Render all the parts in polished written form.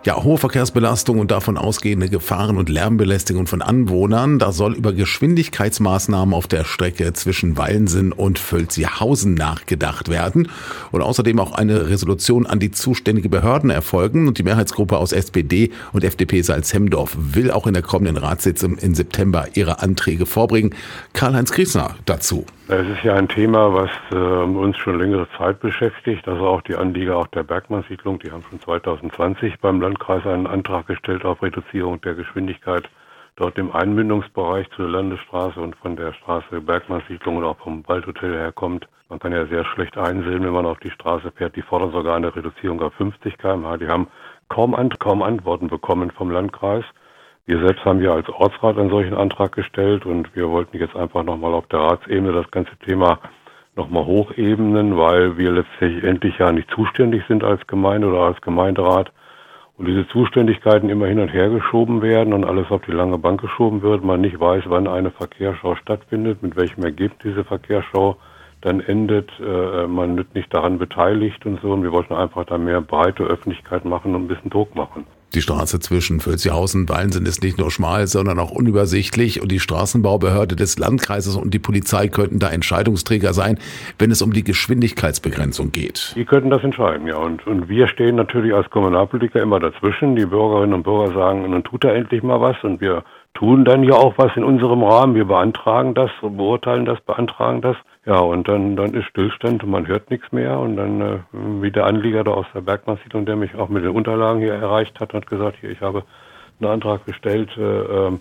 Ja, hohe Verkehrsbelastung und davon ausgehende Gefahren und Lärmbelästigung von Anwohnern. Da soll über Geschwindigkeitsmaßnahmen auf der Strecke zwischen Walensinn und Völzihausen nachgedacht werden. Und außerdem auch eine Resolution an die zuständigen Behörden erfolgen. Und die Mehrheitsgruppe aus SPD und FDP Salzhemdorf will auch in der kommenden Ratssitzung im September ihre Anträge vorbringen. Karl-Heinz Griesner dazu. Es ist ja ein Thema, was uns schon längere Zeit beschäftigt. Also auch die Anlieger auch der Bergmannsiedlung, die haben schon 2020 beim Landkreis einen Antrag gestellt auf Reduzierung der Geschwindigkeit dort im Einmündungsbereich zur Landesstraße und von der Straße Bergmannsiedlung und auch vom Waldhotel herkommt. Man kann ja sehr schlecht einsehen, wenn man auf die Straße fährt. Die fordern sogar eine Reduzierung auf 50 km/h. Die haben kaum Antworten bekommen vom Landkreis. Wir selbst haben ja als Ortsrat einen solchen Antrag gestellt und wir wollten jetzt einfach nochmal auf der Ratsebene das ganze Thema nochmal hochebnen, weil wir letztendlich ja nicht zuständig sind als Gemeinde oder als Gemeinderat und diese Zuständigkeiten immer hin und her geschoben werden und alles auf die lange Bank geschoben wird. Man nicht weiß, wann eine Verkehrsschau stattfindet, mit welchem Ergebnis diese Verkehrsschau dann endet. Man wird nicht daran beteiligt und so und wir wollten einfach da mehr breite Öffentlichkeit machen und ein bisschen Druck machen. Die Straße zwischen Völzihausen und Walensinn ist nicht nur schmal, sondern auch unübersichtlich und die Straßenbaubehörde des Landkreises und die Polizei könnten da Entscheidungsträger sein, wenn es um die Geschwindigkeitsbegrenzung geht. Die könnten das entscheiden, ja. Und wir stehen natürlich als Kommunalpolitiker immer dazwischen. Die Bürgerinnen und Bürger sagen, nun tut er endlich mal was und wir tun dann ja auch was in unserem Rahmen. Wir beantragen das, beurteilen das, beantragen das. Ja, und dann ist Stillstand und man hört nichts mehr. Und dann, wie der Anlieger da aus der Bergmannsiedlung, der mich auch mit den Unterlagen hier erreicht hat, hat gesagt, hier, ich habe einen Antrag gestellt am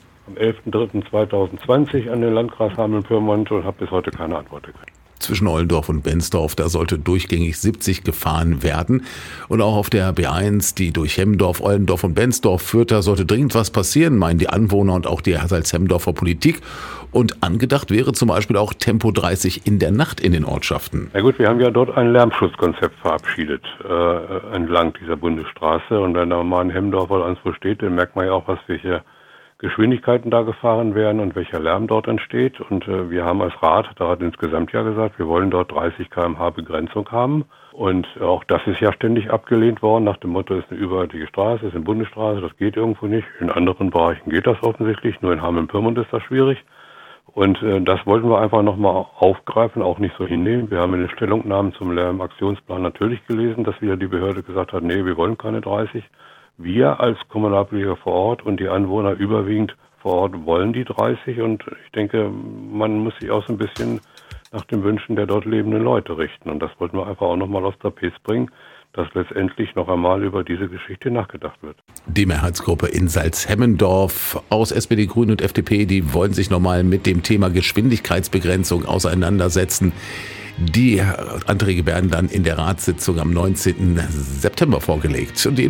11.03.2020 an den Landkreis Hameln-Pyrmont und habe bis heute keine Antwort gekriegt. Zwischen Ollendorf und Benzdorf, da sollte durchgängig 70 gefahren werden. Und auch auf der B1, die durch Hemdorf, Ollendorf und Benzdorf führt, da sollte dringend was passieren, meinen die Anwohner und auch die Salzhemdorfer Politik. Und angedacht wäre zum Beispiel auch Tempo 30 in der Nacht in den Ortschaften. Ja gut, wir haben ja dort ein Lärmschutzkonzept verabschiedet entlang dieser Bundesstraße. Und wenn da mal ein Hemdorf oder anderswo steht, dann merkt man ja auch, was wir hier Geschwindigkeiten da gefahren werden und welcher Lärm dort entsteht. Und wir haben als Rat, da hat insgesamt ja gesagt, wir wollen dort 30 km/h Begrenzung haben. Und auch das ist ja ständig abgelehnt worden, nach dem Motto, es ist eine überörtliche Straße, es ist eine Bundesstraße, das geht irgendwo nicht. In anderen Bereichen geht das offensichtlich, nur in Hameln-Pyrmont ist das schwierig. Und das wollten wir einfach nochmal aufgreifen, auch nicht so hinnehmen. Wir haben in den Stellungnahmen zum Lärmaktionsplan natürlich gelesen, dass wieder die Behörde gesagt hat, nee, wir wollen keine 30. Wir als Kommunalpolitiker vor Ort und die Anwohner überwiegend vor Ort wollen die 30 und ich denke, man muss sich auch so ein bisschen nach den Wünschen der dort lebenden Leute richten. Und das wollten wir einfach auch nochmal aufs Trapez bringen, dass letztendlich noch einmal über diese Geschichte nachgedacht wird. Die Mehrheitsgruppe in Salzhemmendorf aus SPD, Grünen und FDP, die wollen sich nochmal mit dem Thema Geschwindigkeitsbegrenzung auseinandersetzen. Die Anträge werden dann in der Ratssitzung am 19. September vorgelegt. Und die